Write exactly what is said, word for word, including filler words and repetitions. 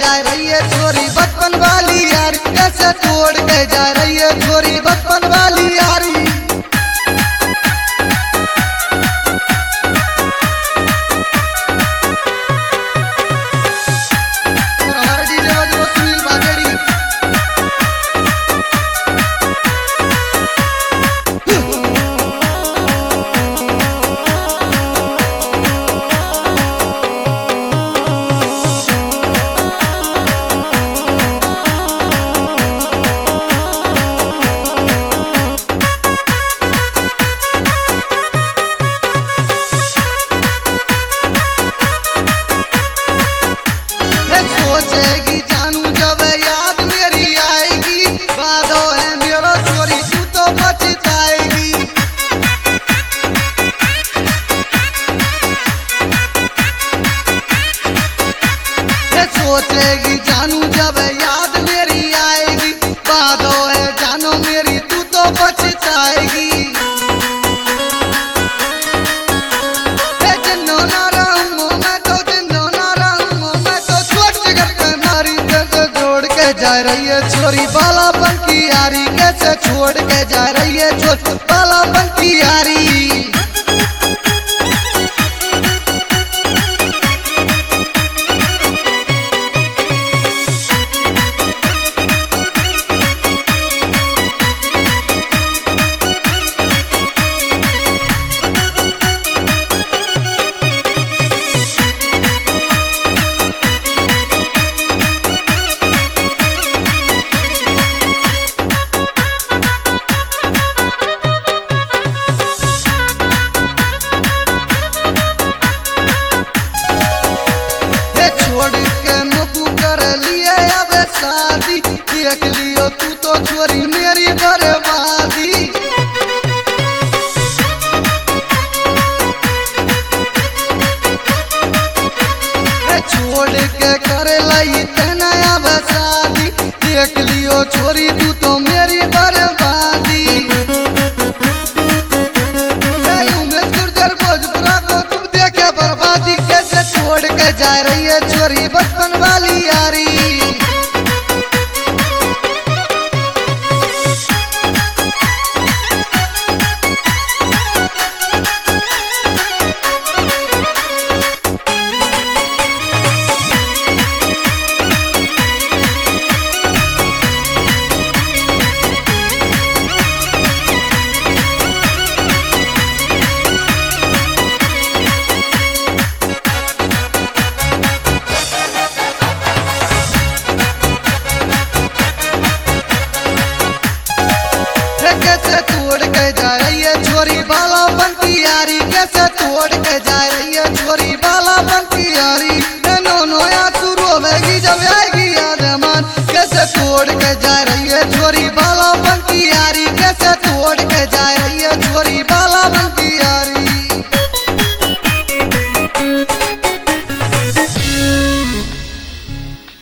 जा रही है छोरी बचपन वाली यारी, कैसे तोड़ के जा रही है छोरी बचपन वाली यारी। सोचेगी जानू जब याद मेरी आएगी, वादो है मेरा छोरी तू तो पछताएगी। सोचेगी जानू जब याद मेरी आएगी, वादो है जानो मेरी तू तो पछताएगी। जा रही है छोरी बालापन की यारी, कैसे छोड़ के जा रही है छोरी बालापन की यारी। शादी देख लियो तू तो छोरी मेरी बर्बादी। छोड़ के करे लाई तनया शादी, देख लियो छोरी तू तो मेरी बर्बादी। गुर्जर भोजपुरा को तुम देखे बर्बादी, कैसे छोड़ के जा रही है छोरी बचपन वाली यारी। कैसे तोड़ के जा रही है छोरी बालापन की यारी, कैसे तोड़ के जा